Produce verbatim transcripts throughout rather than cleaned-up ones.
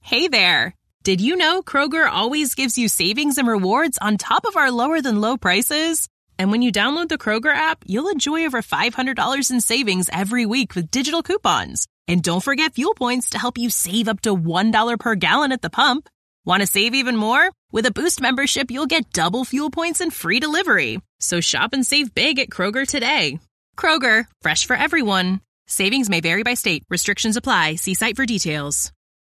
Hey there! Did you know Kroger always gives you savings and rewards on top of our lower-than-low prices? And when you download the Kroger app, you'll enjoy over five hundred dollars in savings every week with digital coupons. And don't forget fuel points to help you save up to one dollar per gallon at the pump. Want to save even more? With a Boost membership, you'll get double fuel points and free delivery. So shop and save big at Kroger today. Kroger, fresh for everyone. Savings may vary by state. Restrictions apply. See site for details.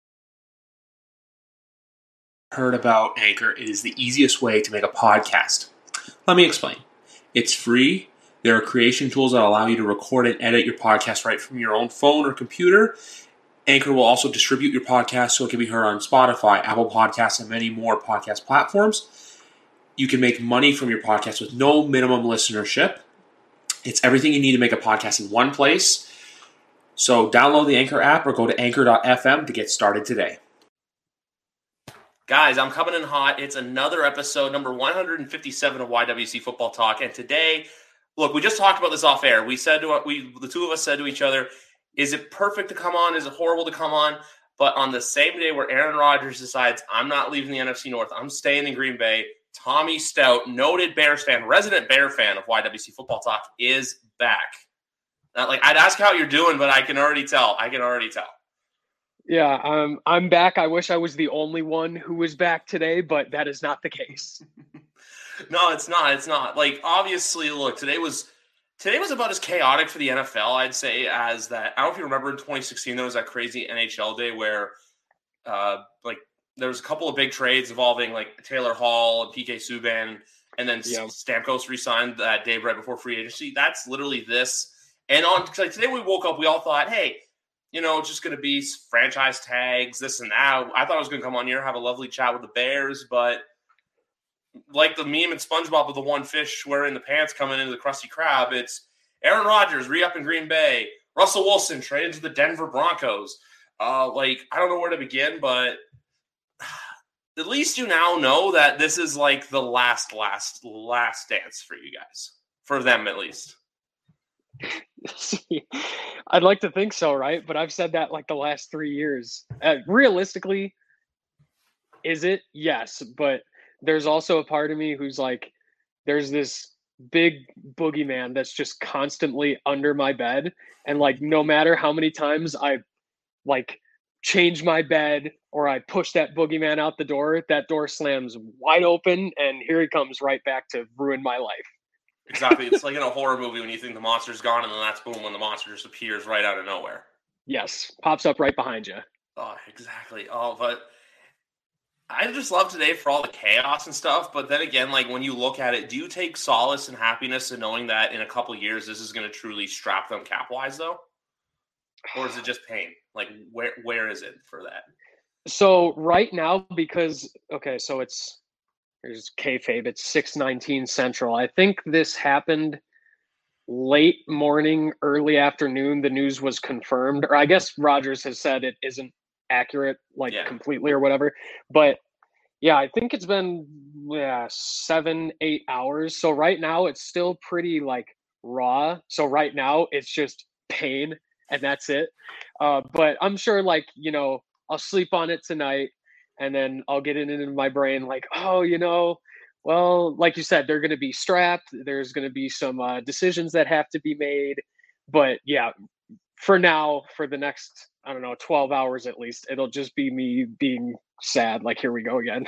Heard about Anchor, it is the easiest way to make a podcast. Let me explain. It's free. There are creation tools that allow you to record and edit your podcast right from your own phone or computer. Anchor will also distribute your podcast so it can be heard on Spotify, Apple Podcasts, and many more podcast platforms. You can make money from your podcast with no minimum listenership. It's everything you need to make a podcast in one place. So download the Anchor app or go to anchor dot f m to get started today. Guys, I'm coming in hot. It's another episode, number one hundred fifty-seven of Y W C Football Talk. And today, look, we just talked about this off air. We said to we, the two of us said to each other, is it perfect to come on? Is it horrible to come on? But on the same day where Aaron Rodgers decides, I'm not leaving the N F C North, I'm staying in Green Bay, Tommy Stout, noted Bears fan, resident Bear fan of Y W C Football Talk, is back. Now, like, I'd ask how you're doing, but I can already tell. I can already tell. Yeah, um, I'm back. I wish I was the only one who was back today, but that is not the case. No, it's not. It's not. Like, obviously, look, today was today was about as chaotic for the N F L, I'd say, as that. I don't know if you remember in twenty sixteen, there was that crazy N H L day where, uh, like, there was a couple of big trades involving, like, Taylor Hall and P K Subban, and then yeah. Stamkos re-signed that day right before free agency. That's literally this. And on like today we woke up, we all thought, hey, you know, it's just going to be franchise tags, this and that. I thought I was going to come on here, have a lovely chat with the Bears, but like the meme in SpongeBob with the one fish wearing the pants coming into the Krusty Krab, it's Aaron Rodgers re-up in Green Bay, Russell Wilson traded to the Denver Broncos. Uh, like, I don't know where to begin, but at least you now know that this is like the last, last, last dance for you guys. For them, at least. I'd like to think so, right? But I've said that like the last three years. Uh, realistically, is it? Yes. But there's also a part of me who's like, there's this big boogeyman that's just constantly under my bed. And like, no matter how many times I like change my bed or I push that boogeyman out the door, that door slams wide open and here he comes right back to ruin my life. Exactly. It's like in a horror movie when you think the monster's gone and then that's boom when the monster just appears right out of nowhere. Yes. Pops up right behind you. Oh, exactly. Oh, but I just love today for all the chaos and stuff. But then again, like when you look at it, do you take solace and happiness in knowing that in a couple of years this is going to truly strap them cap-wise though? Or is it just pain? Like where where is it for that? So right now, because, okay, so it's, here's kayfabe. It's six nineteen Central. I think this happened late morning, early afternoon. The news was confirmed, or I guess Rodgers has said it isn't accurate, like yeah. completely or whatever. But yeah, I think it's been yeah, seven, eight hours. So right now it's still pretty like raw. So right now it's just pain and that's it. Uh, but I'm sure like, you know, I'll sleep on it tonight. And then I'll get it into my brain like, oh, you know, well, like you said, they're going to be strapped. There's going to be some uh, decisions that have to be made. But yeah, for now, for the next, I don't know, twelve hours at least, it'll just be me being sad. Like, here we go again.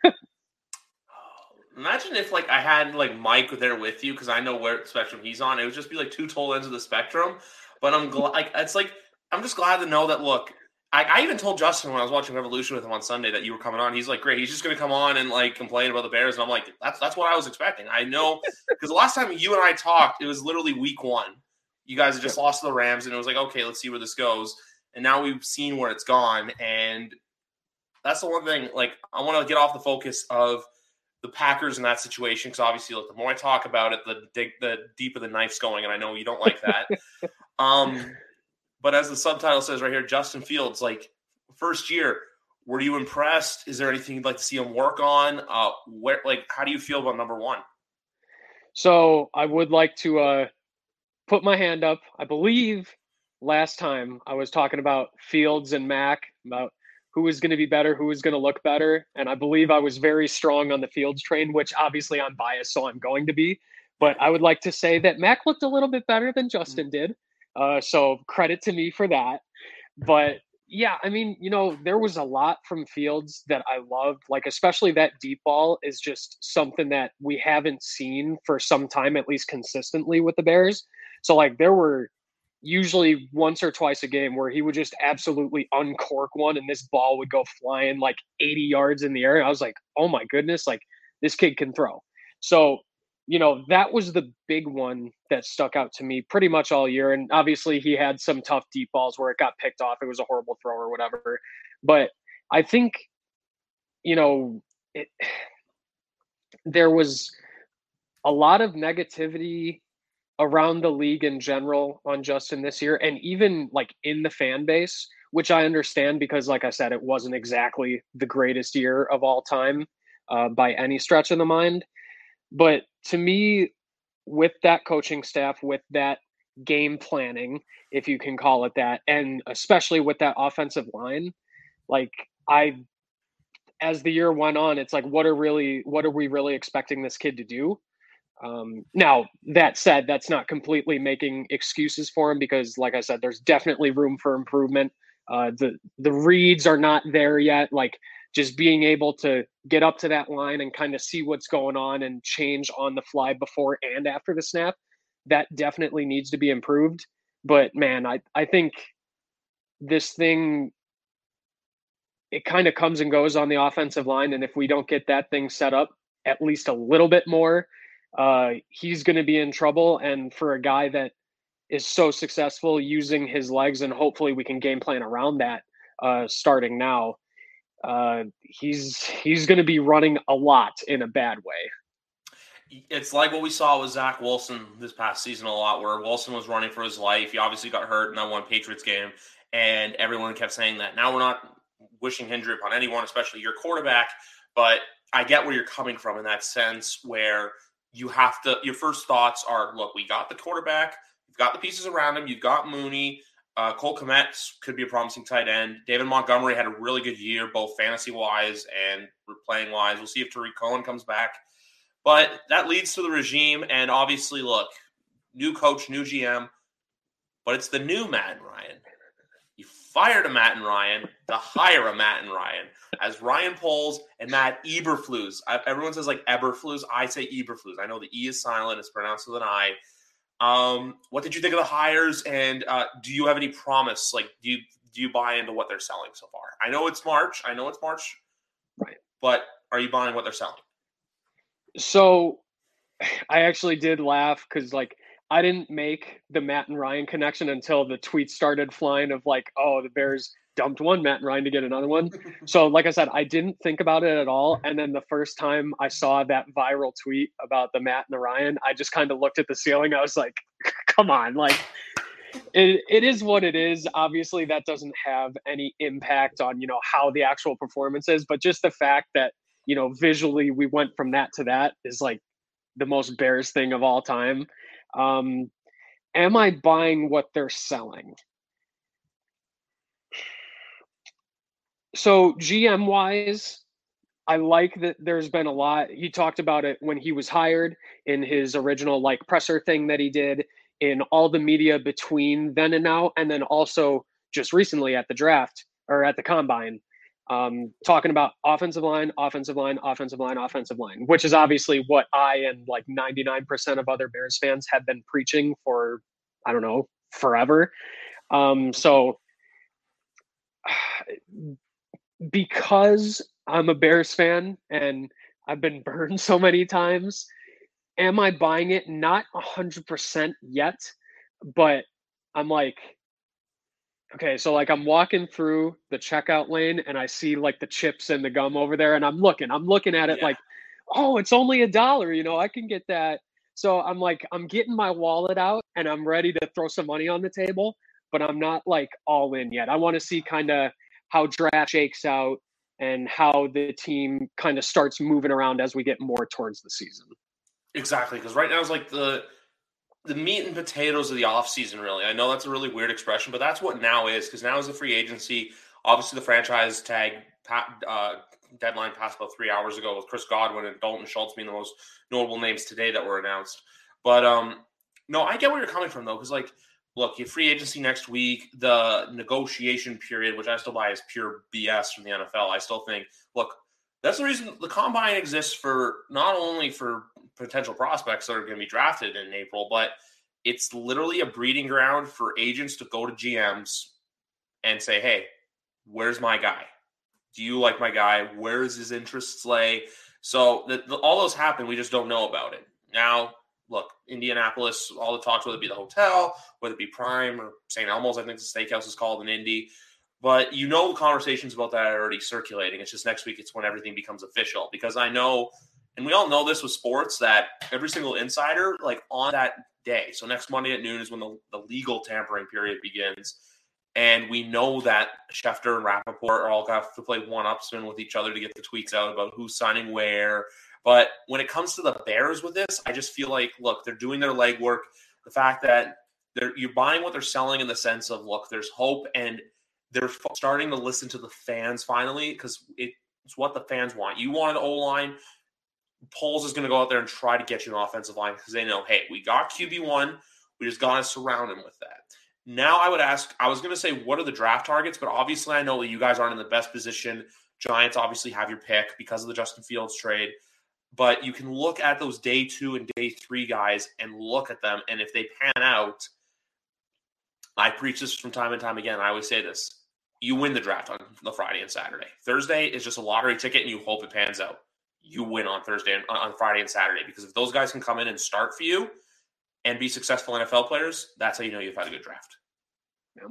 Imagine if like I had like Mike there with you because I know where spectrum he's on. It would just be like two total ends of the spectrum. But I'm glad, like, it's like, I'm just glad to know that, look, I, I even told Justin when I was watching Revolution with him on Sunday that you were coming on. He's like, great. He's just going to come on and like complain about the Bears. And I'm like, that's that's what I was expecting. I know because the last time you and I talked, it was literally week one. You guys had just lost to the Rams and it was like, okay, let's see where this goes. And now we've seen where it's gone. And that's the one thing, like, I want to get off the focus of the Packers in that situation because obviously, like, the more I talk about it, the dig, the deeper the knife's going. And I know you don't like that. um. But as the subtitle says right here, Justin Fields, like first year, were you impressed? Is there anything you'd like to see him work on? Uh, where, like, how do you feel about number one? So I would like to uh, put my hand up. I believe last time I was talking about Fields and Mac, about who was going to be better, who was going to look better. And I believe I was very strong on the Fields train, which obviously I'm biased, so I'm going to be. But I would like to say that Mac looked a little bit better than Justin did. Uh, so credit to me for that. But yeah, I mean, you know, there was a lot from Fields that I loved, like especially that deep ball is just something that we haven't seen for some time, at least consistently with the Bears. So like there were usually once or twice a game where he would just absolutely uncork one and this ball would go flying like eighty yards in the air. I was like, oh my goodness, like this kid can throw. So, you know, that was the big one that stuck out to me pretty much all year. And obviously he had some tough deep balls where it got picked off. It was a horrible throw or whatever. But I think, you know, it, there was a lot of negativity around the league in general on Justin this year, and even like in the fan base, which I understand because, like I said, it wasn't exactly the greatest year of all time uh, by any stretch of the mind. But to me, with that coaching staff, with that game planning, if you can call it that, and especially with that offensive line, like I, as the year went on, it's like, what are really, what are we really expecting this kid to do? Um, now, that said, that's not completely making excuses for him because, like I said, there's definitely room for improvement. Uh, the the reads are not there yet. Like just being able to get up to that line and kind of see what's going on and change on the fly before and after the snap, that definitely needs to be improved. But man, I I think this thing, it kind of comes and goes on the offensive line, and if we don't get that thing set up at least a little bit more, uh, he's going to be in trouble. And for a guy that is so successful using his legs, and hopefully we can game plan around that uh, starting now, uh, he's he's going to be running a lot in a bad way. It's like what we saw with Zach Wilson this past season a lot, where Wilson was running for his life. He obviously got hurt in that one Patriots game, and everyone kept saying that. Now we're not wishing injury upon anyone, especially your quarterback, but I get where you're coming from in that sense where you have to, your first thoughts are, look, we got the quarterback, you've got the pieces around him, you've got Mooney, uh, Cole Kmet could be a promising tight end. David Montgomery had a really good year, both fantasy-wise and playing-wise. We'll see if Tariq Cohen comes back. But that leads to the regime, and obviously, look, new coach, new G M, but it's the new Matt and Ryan. You fired a Matt and Ryan to hire a Matt and Ryan. As Ryan Poles and Matt Eberflus. I, everyone says like Eberflus. I say Eberflus. I know the E is silent. It's pronounced with an I. Um, what did you think of the hires? And uh, do you have any promise? Like, do you do you buy into what they're selling so far? I know it's March. I know it's March. Right. But are you buying what they're selling? So I actually did laugh because, like, I didn't make the Matt and Ryan connection until the tweets started flying of like, oh, the Bears dumped one Matt and Ryan to get another one. So like I said, I didn't think about it at all. And then the first time I saw that viral tweet about the Matt and the Ryan, I just kind of looked at the ceiling. I was like, come on, like it, it is what it is. Obviously that doesn't have any impact on, you know, how the actual performance is, but just the fact that, you know, visually we went from that to that is like the most Bears thing of all time. Um, am I buying what they're selling? So G M wise, I like that there's been a lot. He talked about it when he was hired in his original like presser thing that he did, in all the media between then and now, and then also just recently at the draft or at the combine, um, talking about offensive line, offensive line, offensive line, offensive line, which is obviously what I and like ninety-nine percent of other Bears fans have been preaching for, I don't know, forever. Um, so because I'm a Bears fan and I've been burned so many times, am I buying it? Not one hundred percent yet, but I'm like, okay, so like I'm walking through the checkout lane and I see like the chips and the gum over there, and I'm looking, I'm looking at it yeah. like, oh, it's only a dollar, you know, I can get that. So I'm like, I'm getting my wallet out and I'm ready to throw some money on the table, but I'm not like all in yet. I want to see kind of how draft shakes out and how the team kind of starts moving around as we get more towards the season. Exactly, because right now is like the the meat and potatoes of the offseason, really. I know that's a really weird expression, but that's what now is, because now is the free agency. Obviously, the franchise tag uh, deadline passed about three hours ago with Chris Godwin and Dalton Schultz being the most notable names today that were announced. But um, no, I get where you're coming from, though, because, like, look, you have free agency next week, the negotiation period, which I still buy as pure B S from the N F L. I still think, look, that's the reason the combine exists for not only for potential prospects that are going to be drafted in April, but it's literally a breeding ground for agents to go to G Ms and say, hey, where's my guy? Do you like my guy? Where is his interests lay? So the, the, all those happen. We just don't know about it. Now, look, Indianapolis, all the talks, whether it be the hotel, whether it be Prime or Saint Elmo's, I think the steakhouse is called in Indy. But you know the conversations about that are already circulating. It's just next week it's when everything becomes official. Because I know, and we all know this with sports, that every single insider, like on that day, so next Monday at noon is when the, the legal tampering period begins. And we know that Schefter and Rappaport are all going to have to play one-upsman with each other to get the tweets out about who's signing where. But when it comes to the Bears with this, I just feel like, look, they're doing their legwork. The fact that they're you're buying what they're selling in the sense of, look, there's hope, and they're starting to listen to the fans finally because it's what the fans want. You want an O-line. Poles is going to go out there and try to get you an offensive line because they know, hey, we got Q B one. We just got to surround him with that. Now I would ask, I was going to say, what are the draft targets? But obviously I know that you guys aren't in the best position. Giants obviously have your pick because of the Justin Fields trade. But you can look at those day two and day three guys and look at them. And if they pan out, I preach this from time and time again. I always say this. You win the draft on the Friday and Saturday. Thursday is just a lottery ticket and you hope it pans out. You win on Thursday and on Friday and Saturday. Because if those guys can come in and start for you and be successful N F L players, that's how you know you've had a good draft. Yeah.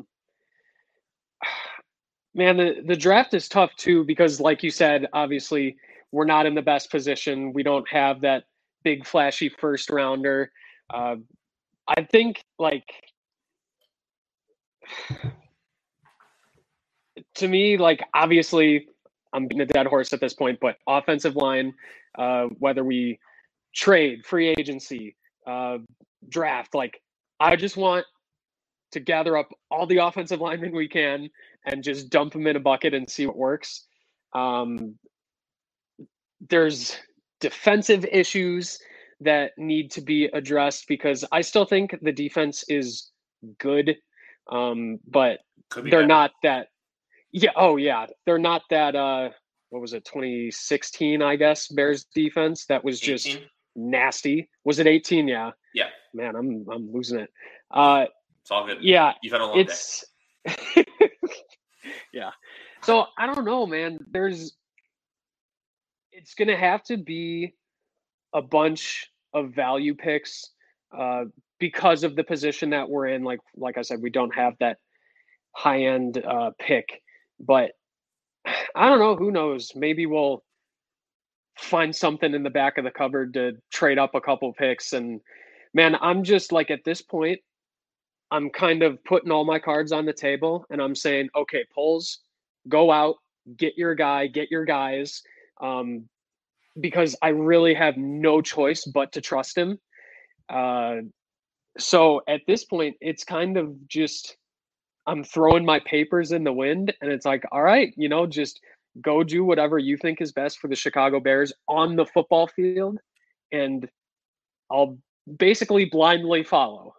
Man, the, the draft is tough too because, like you said, obviously we're not in the best position. We don't have that big flashy first rounder. Uh, I think, like, to me, like, obviously I'm beating a dead horse at this point, but offensive line, uh, whether we trade, free agency, uh, draft, like, I just want to gather up all the offensive linemen we can and just dump them in a bucket and see what works. Um, there's defensive issues that need to be addressed because I still think the defense is good, um, but they're better. not that. Yeah. Oh, yeah. They're not that. Uh, what was it? twenty sixteen, I guess. Bears defense that was just eighteen nasty. Was it eighteen? Yeah. Yeah. Man, I'm I'm losing it. Uh, It's all good. Yeah, You've had a long it's, day. Yeah. So I don't know, man. There's, it's going to have to be a bunch of value picks uh, because of the position that we're in. Like, like I said, we don't have that high end uh, pick, but I don't know. Who knows? Maybe we'll find something in the back of the cupboard to trade up a couple picks. And man, I'm just like, at this point, I'm kind of putting all my cards on the table and I'm saying, okay, Poles, go out, get your guy, get your guys, um, because I really have no choice but to trust him. Uh, so at this point, it's kind of just, I'm throwing my papers in the wind and it's like, all right, you know, just go do whatever you think is best for the Chicago Bears on the football field. And I'll basically blindly follow.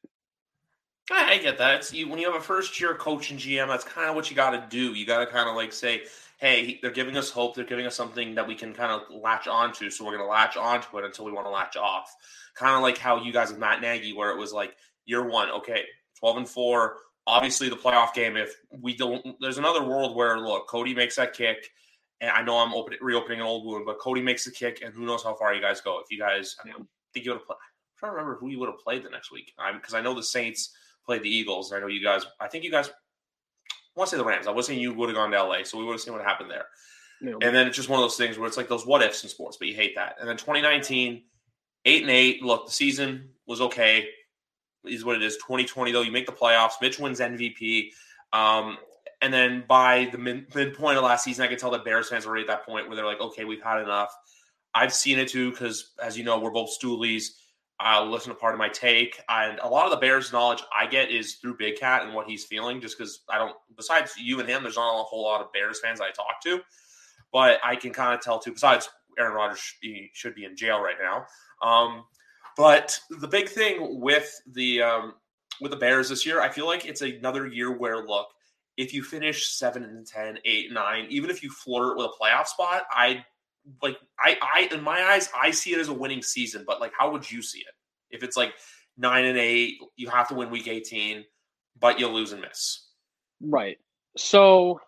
I, I get that. It's you, when you have a first-year coach and G M, that's kind of what you got to do. You got to kind of like say, hey, they're giving us hope. They're giving us something that we can kind of latch onto. So we're going to latch onto it until we want to latch off. Kind of like how you guys with Matt Nagy, where it was like year one, okay, twelve and four. Obviously, the playoff game, if we don't – there's another world where, look, Cody makes that kick, and I know I'm open, reopening an old wound, but Cody makes the kick, and who knows how far you guys go. If you guys – I mean, think you would have played – I'm trying to remember who you would have played the next week. Because I know the Saints – played the Eagles. I know you guys, I think you guys, I want to say the Rams. I was saying you would have gone to L A, so we would have seen what happened there. No. And then it's just one of those things where it's like those what ifs in sports, but you hate that. And then twenty nineteen, eight and eight. Look, the season was okay. Is what it is. twenty twenty, though, you make the playoffs. Mitch wins M V P. Um, and then by the mid- midpoint of last season, I could tell that Bears fans were already at that point where they're like, okay, we've had enough. I've seen it too because, as you know, we're both stoolies. I'll listen to part of my take. And a lot of the Bears knowledge I get is through Big Cat and what he's feeling, just because I don't, besides you and him, there's not a whole lot of Bears fans I talk to. But I can kind of tell too, besides Aaron Rodgers should be, should be in jail right now. Um, but the big thing with the um, with the Bears this year, I feel like it's another year where, look, if you finish seven and ten, eight and nine, even if you flirt with a playoff spot, I like I I in my eyes, I see it as a winning season. But like, how would you see it? If it's like nine and eight, you have to win week eighteen, but you lose and miss. Right. So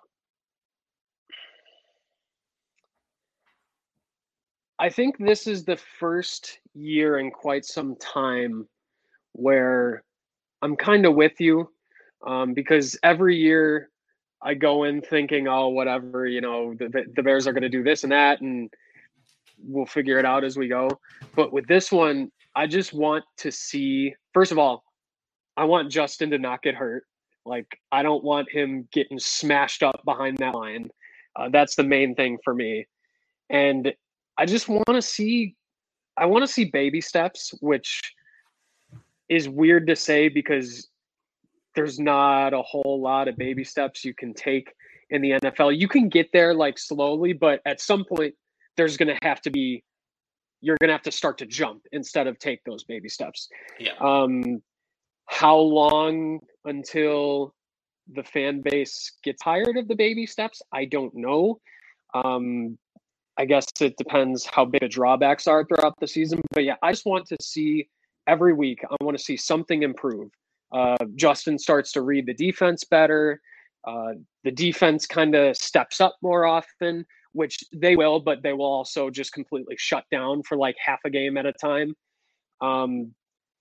I think this is the first year in quite some time where I'm kind of with you, um, because every year I go in thinking, oh, whatever, you know, the, the Bears are going to do this and that, and we'll figure it out as we go. But with this one, I just want to see, first of all, I want Justin to not get hurt. Like, I don't want him getting smashed up behind that line. Uh, that's the main thing for me. And I just want to see, I want to see baby steps, which is weird to say because there's not a whole lot of baby steps you can take in the N F L. You can get there like slowly, but at some point there's going to have to be, you're going to have to start to jump instead of take those baby steps. Yeah. Um, how long until the fan base gets tired of the baby steps? I don't know. Um, I guess it depends how big the drawbacks are throughout the season. But yeah, I just want to see every week, I want to see something improve. Uh, Justin starts to read the defense better. Uh, the defense kind of steps up more often, which they will, but they will also just completely shut down for like half a game at a time. Um,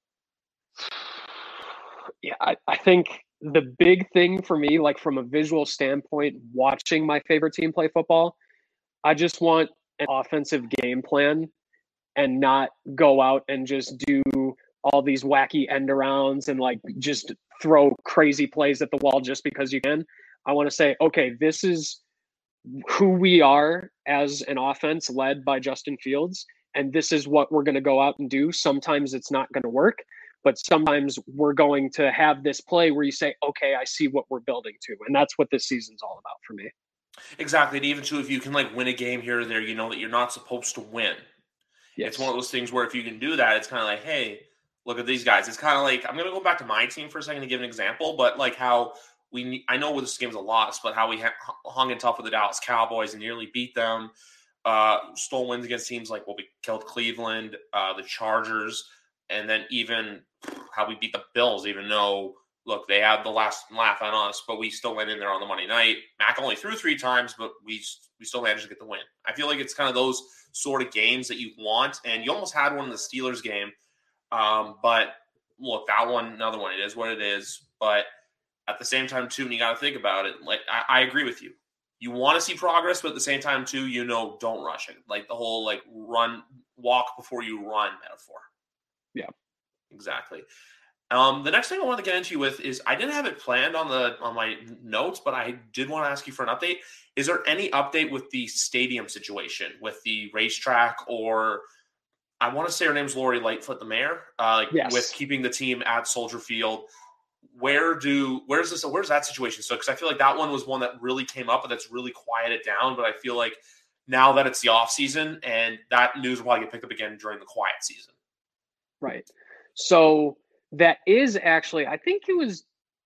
yeah, I, I think the big thing for me, like from a visual standpoint, watching my favorite team play football, I just want an offensive game plan and not go out and just do all these wacky end arounds and like just throw crazy plays at the wall just because you can. I want to say, okay, this is who we are as an offense led by Justin Fields, and this is what we're going to go out and do. Sometimes it's not going to work, but sometimes we're going to have this play where you say, okay, I see what we're building to. And that's what this season's all about for me. Exactly. And even too, if you can like win a game here or there, you know that you're not supposed to win. Yes. It's one of those things where if you can do that, it's kind of like, hey, look at these guys. It's kind of like, I'm going to go back to my team for a second to give an example, but like how we, I know this game's a loss, but how we hung in tough with the Dallas Cowboys and nearly beat them, uh, stole wins against teams like, well, we killed Cleveland, uh, the Chargers, and then even how we beat the Bills, even though, look, they had the last laugh on us, but we still went in there on the Monday night. Mac only threw three times, but we we still managed to get the win. I feel like it's kind of those sort of games that you want, and you almost had one in the Steelers game. Um, but, look, that one, another one, it is what it is. But at the same time, too, and you got to think about it, like, I, I agree with you. You want to see progress, but at the same time, too, you know, don't rush it. Like the whole, like, run, walk before you run metaphor. Yeah. Exactly. Um, the next thing I want to get into with is I didn't have it planned on the on my notes, but I did want to ask you for an update. Is there any update with the stadium situation, with the racetrack, or I want to say her name's Lori Lightfoot, the mayor, uh, like yes. with keeping the team at Soldier Field? Where do where's this? Where's that situation? So because I feel like that one was one that really came up, and that's really quieted down. But I feel like now that it's the off season, and that news will probably get picked up again during the quiet season. Right. So that is actually, I think it was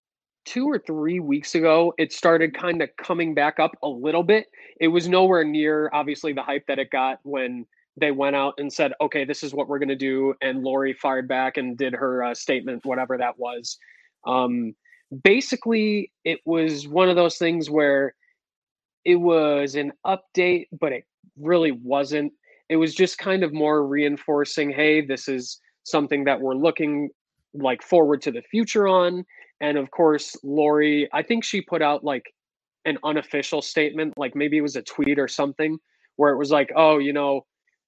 two or three weeks ago, it started kind of coming back up a little bit. It was nowhere near, obviously, the hype that it got when they went out and said, okay, this is what we're going to do. And Lori fired back and did her uh, statement, whatever that was. Um, basically, it was one of those things where it was an update, but it really wasn't. It was just kind of more reinforcing, hey, this is something that we're looking like forward to the future on. And of course, Lori, I think she put out like an unofficial statement, like maybe it was a tweet or something where it was like, oh, you know,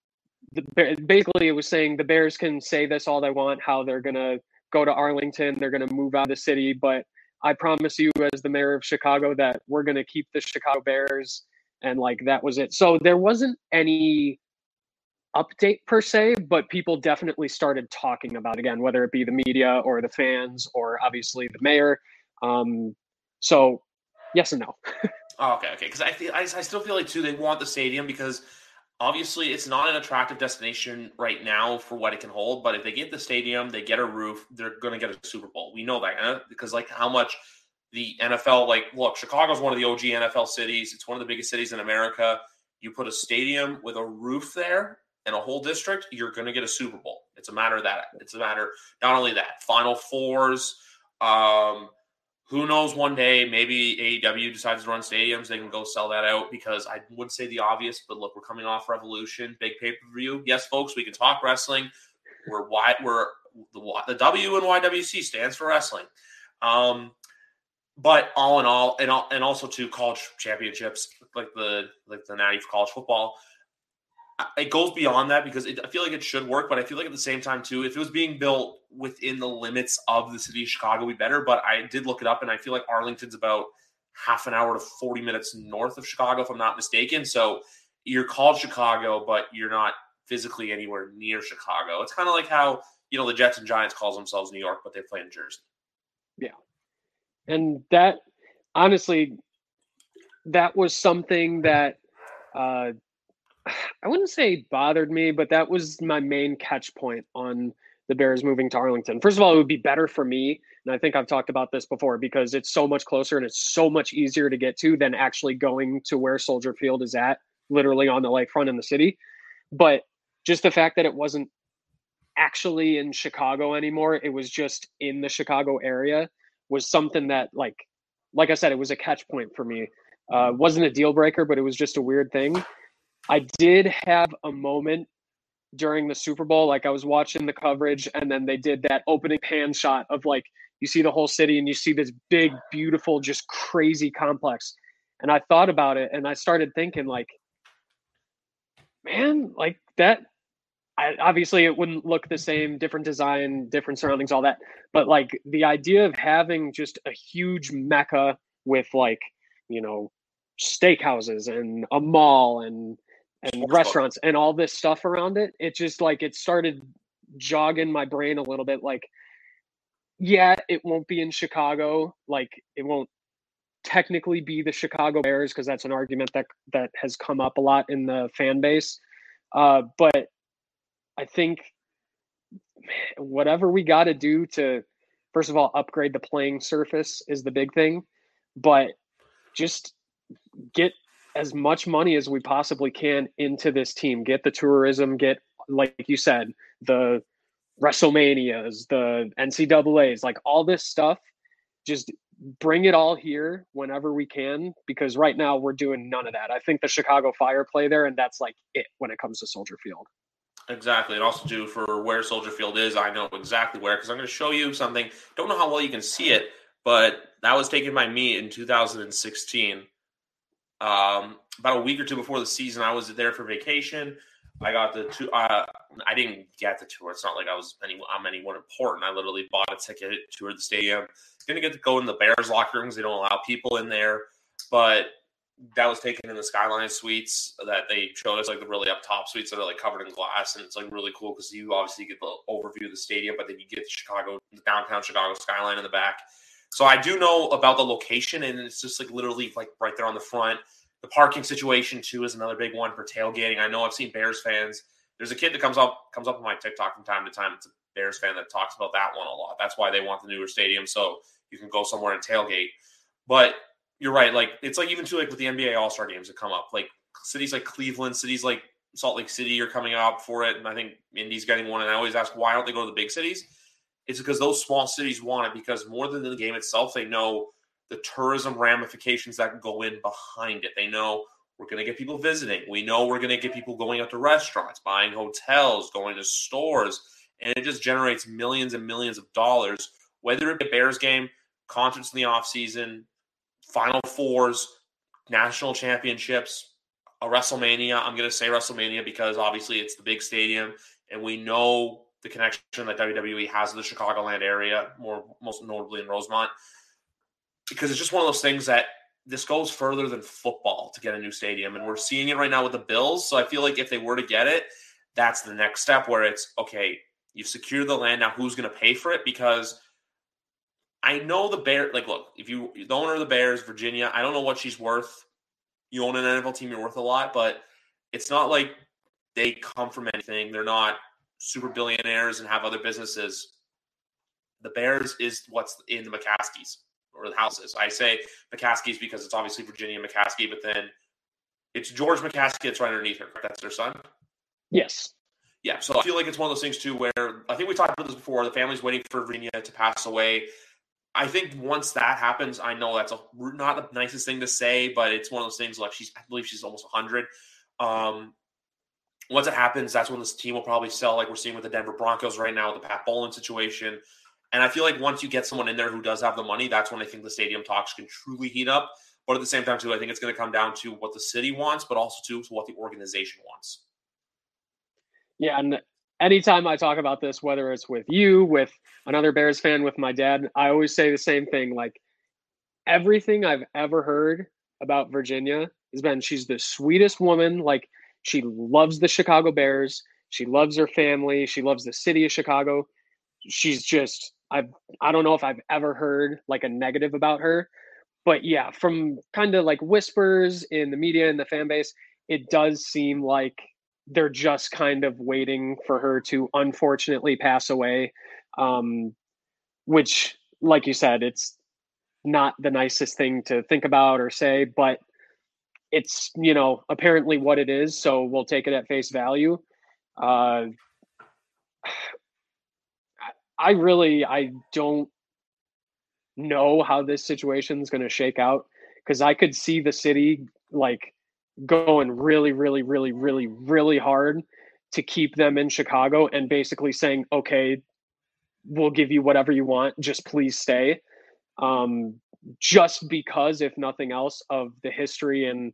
the, basically it was saying the Bears can say this all they want, how they're going to go to Arlington, they're going to move out of the city. But I promise you as the mayor of Chicago that we're going to keep the Chicago Bears. And like, that was it. So there wasn't any update per se, but people definitely started talking about it again, whether it be the media or the fans or obviously the mayor. Um, so yes and no. Oh, okay, okay. Because I feel I, I still feel like too they want the stadium because obviously it's not an attractive destination right now for what it can hold. But if they get the stadium, they get a roof, they're going to get a Super Bowl. We know that huh? because like how much the N F L like look, Chicago's one of the O G N F L cities. It's one of the biggest cities in America. You put a stadium with a roof there and a whole district, you're going to get a Super Bowl. It's a matter of that. It's a matter not only that Final Fours. Um, Who knows, one day, maybe A E W decides to run stadiums. They can go sell that out because I would say the obvious, but look, we're coming off Revolution, big pay-per-view. Yes, folks, we can talk wrestling. We're why we're the, the W in Y W C stands for wrestling. Um, but all in all, and all, and also to college championships, like the like the Natty for college football, it goes beyond that because it, I feel like it should work, but I feel like at the same time, too, if it was being built within the limits of the city of Chicago, would be better. But I did look it up, and I feel like Arlington's about half an hour to forty minutes north of Chicago, if I'm not mistaken. So you're called Chicago, but you're not physically anywhere near Chicago. It's kind of like how, you know, the Jets and Giants calls themselves New York, but they play in Jersey. Yeah. And that, honestly, that was something that uh, – I wouldn't say bothered me, but that was my main catch point on the Bears moving to Arlington. First of all, it would be better for me. And I think I've talked about this before because it's so much closer and it's so much easier to get to than actually going to where Soldier Field is at, literally on the lakefront in the city. But just the fact that it wasn't actually in Chicago anymore, it was just in the Chicago area, was something that, like, like I said, it was a catch point for me. Uh, wasn't a deal breaker, but it was just a weird thing. I did have a moment during the Super Bowl, like I was watching the coverage and then they did that opening pan shot of like, you see the whole city and you see this big, beautiful, just crazy complex. And I thought about it and I started thinking like, man, like that, I, obviously it wouldn't look the same, different design, different surroundings, all that. But like the idea of having just a huge mecca with like, you know, steakhouses and a mall and and restaurants and all this stuff around it, it just like it started jogging my brain a little bit. Like, yeah, it won't be in Chicago. Like, it won't technically be the Chicago Bears because that's an argument that that has come up a lot in the fan base. Uh, but I think whatever we got to do to, first of all, upgrade the playing surface is the big thing. But just get as much money as we possibly can into this team, get the tourism, get, like you said, the WrestleManias, the N C double A's, like all this stuff, just bring it all here whenever we can, because right now we're doing none of that. I think the Chicago Fire play there, and that's like it when it comes to Soldier Field. Exactly. And also, too, for where Soldier Field is, I know exactly where, because I'm going to show you something. Don't know how well you can see it, but that was taken by me in two thousand sixteen. Um, about a week or two before the season, I was there for vacation. I got the two. Uh, I didn't get the tour. It's not like I was any. I'm anyone important. I literally bought a ticket, toured the stadium. Didn't get to go in the Bears locker rooms. They don't allow people in there, but that was taken in the Skyline Suites that they showed us, like the really up top suites that are like covered in glass, and it's like really cool because you obviously get the overview of the stadium, but then you get the Chicago, the downtown Chicago skyline in the back. So I do know about the location, and it's just like literally like right there on the front. The parking situation too is another big one for tailgating. I know I've seen Bears fans. There's a kid that comes up comes up on my TikTok from time to time. It's a Bears fan that talks about that one a lot. That's why they want the newer stadium, so you can go somewhere and tailgate. But you're right. Like it's like even too like with the N B A All-Star games that come up, like cities like Cleveland, cities like Salt Lake City are coming out for it, and I think Indy's getting one. And I always ask, why don't they go to the big cities? It's because those small cities want it, because more than the game itself, they know the tourism ramifications that go in behind it. They know we're going to get people visiting. We know we're going to get people going out to restaurants, buying hotels, going to stores, and it just generates millions and millions of dollars, whether it be a Bears game, concerts in the offseason, Final Fours, national championships, a WrestleMania. I'm going to say WrestleMania because obviously it's the big stadium, and we know the connection that W W E has to the Chicagoland area, more most notably in Rosemont, because it's just one of those things that this goes further than football to get a new stadium, and we're seeing it right now with the Bills. So I feel like if they were to get it, that's the next step where it's, okay, you've secured the land. Now who's going to pay for it? Because I know the Bears, like, look, if you, the owner of the Bears, Virginia, I don't know what she's worth. You own an N F L team, you're worth a lot, but it's not like they come from anything. They're not super billionaires and have other businesses. The Bears is what's in the McCaskies or the houses. I say McCaskies because it's obviously Virginia McCaskey, but then it's George McCaskey that's right underneath her. That's their son? Yes. Yeah, so I feel like it's one of those things, too, where I think we talked about this before. The family's waiting for Virginia to pass away. I think once that happens, I know that's a, not the nicest thing to say, but it's one of those things like she's, I believe she's almost one hundred. Um, once it happens, that's when this team will probably sell, like we're seeing with the Denver Broncos right now with the Pat Bowlen situation. And I feel like once you get someone in there who does have the money, that's when I think the stadium talks can truly heat up. But at the same time, too, I think it's going to come down to what the city wants, but also, too, to what the organization wants. Yeah, and anytime I talk about this, whether it's with you, with another Bears fan, with my dad, I always say the same thing. Like, everything I've ever heard about Virginia has been she's the sweetest woman. Like, she loves the Chicago Bears. She loves her family. She loves the city of Chicago. She's just, I've, I don't know if I've ever heard like a negative about her. But yeah, from kind of like whispers in the media and the fan base, it does seem like they're just kind of waiting for her to unfortunately pass away, um, which, like you said, it's not the nicest thing to think about or say, but it's, you know, apparently what it is. So we'll take it at face value. Uh, I really, I don't know how this situation is going to shake out, because I could see the city like going really, really, really, really, really hard to keep them in Chicago and basically saying, okay, we'll give you whatever you want, just please stay. Um, just because, if nothing else, of the history. And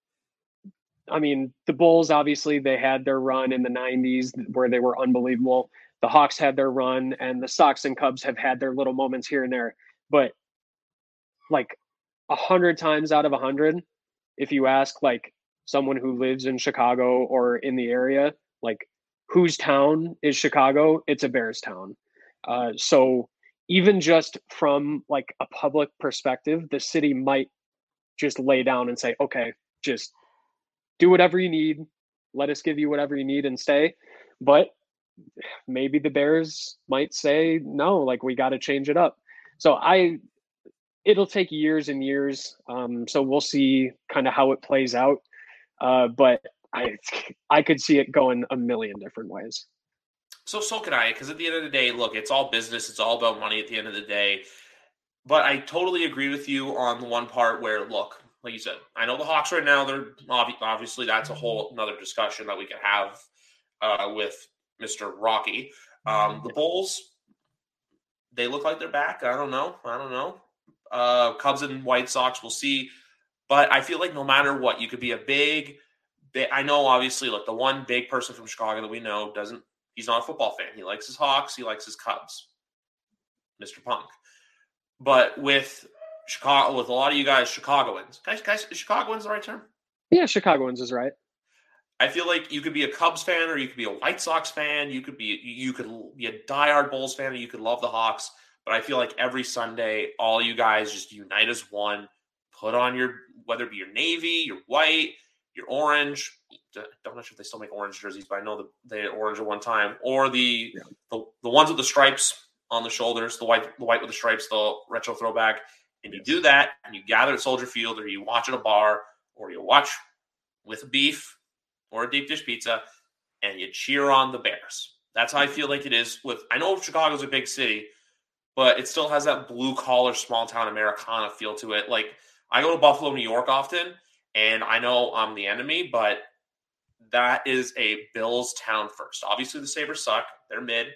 I mean, the Bulls, obviously, they had their run in the nineties where they were unbelievable. The Hawks had their run, and the Sox and Cubs have had their little moments here and there. But like a hundred times out of a hundred, if you ask like someone who lives in Chicago or in the area, like whose town is Chicago, it's a Bears town. Uh, so even just from like a public perspective, the city might just lay down and say, okay, just do whatever you need. Let us give you whatever you need and stay. But maybe the Bears might say, no, like we got to change it up. So I, it'll take years and years. Um, so we'll see kind of how it plays out. Uh, but I, I could see it going a million different ways. So, so could I, because at the end of the day, look, it's all business. It's all about money at the end of the day. But I totally agree with you on the one part where, look, like you said, I know the Hawks right now, they're obviously that's a whole another discussion that we could have uh, with Mister Rocky. Um, the Bulls, they look like they're back. I don't know. I don't know. Uh, Cubs and White Sox, we'll see. But I feel like no matter what, you could be a big, big – I know, obviously, look, the one big person from Chicago that we know doesn't – he's not a football fan. He likes his Hawks. He likes his Cubs, Mister Punk. But with Chicago, with a lot of you guys, Chicagoans – guys, guys, is Chicagoans the right term? Yeah, Chicagoans is right. I feel like you could be a Cubs fan or you could be a White Sox fan. You could be you could be a diehard Bulls fan or you could love the Hawks. But I feel like every Sunday, all you guys just unite as one. Put on your, whether it be your navy, your white, your orange. I'm not sure if they still make orange jerseys, but I know that they had orange at one time. Or the, yeah. the the ones with the stripes on the shoulders, the white the white with the stripes, the retro throwback. And you do that, and you gather at Soldier Field, or you watch at a bar, or you watch with beef or a deep dish pizza, and you cheer on the Bears. That's how I feel like it is with, I know Chicago's a big city, but it still has that blue-collar, small-town Americana feel to it. Like, I go to Buffalo, New York often, and I know I'm the enemy, but that is a Bills town first. Obviously, the Sabres suck. They're mid.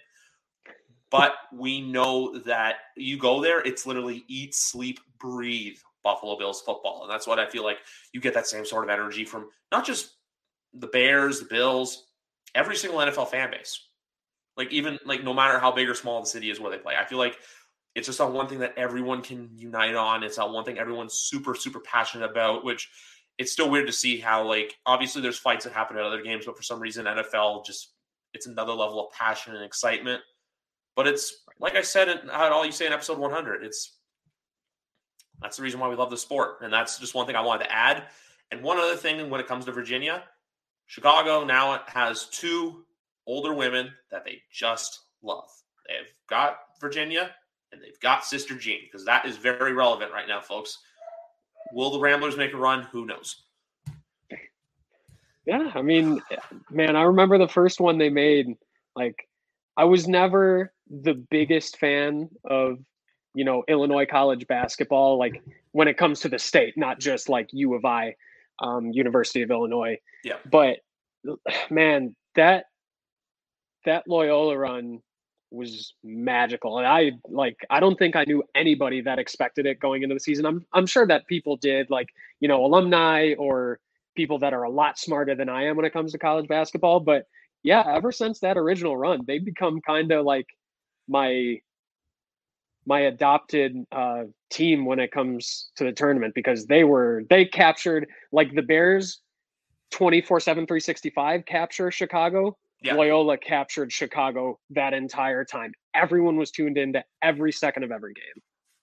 But we know that you go there, it's literally eat, sleep, breathe Buffalo Bills football. And that's what I feel like you get that same sort of energy from not just the Bears, the Bills, every single N F L fan base. Like even like no matter how big or small the city is where they play. I feel like it's just not one thing that everyone can unite on. It's not one thing everyone's super, super passionate about, which it's still weird to see how, like, obviously there's fights that happen at other games, but for some reason N F L just It's another level of passion and excitement. But it's, like I said, in, all you say in episode one hundred, it's that's the reason why we love the sport. And that's just one thing I wanted to add. And one other thing when it comes to Virginia, Chicago now has two older women that they just love. They've got Virginia and they've got Sister Jean, because that is very relevant right now, folks. Will the Ramblers make a run? Who knows? Yeah, I mean, man, I remember the first one they made. Like, I was never the biggest fan of, you know, Illinois college basketball, like when it comes to the state, not just like U of I, um, University of Illinois. Yeah. But man, that that Loyola run was magical. And I like I don't think I knew anybody that expected it going into the season. I'm I'm sure that people did, like, you know, alumni or people that are a lot smarter than I am when it comes to college basketball. But yeah, ever since that original run, they've become kind of like my my adopted uh, team when it comes to the tournament, because they were they captured, like, the Bears twenty-four seven, three sixty-five capture Chicago. Yeah. Loyola captured Chicago that entire time. Everyone was tuned into every second of every game.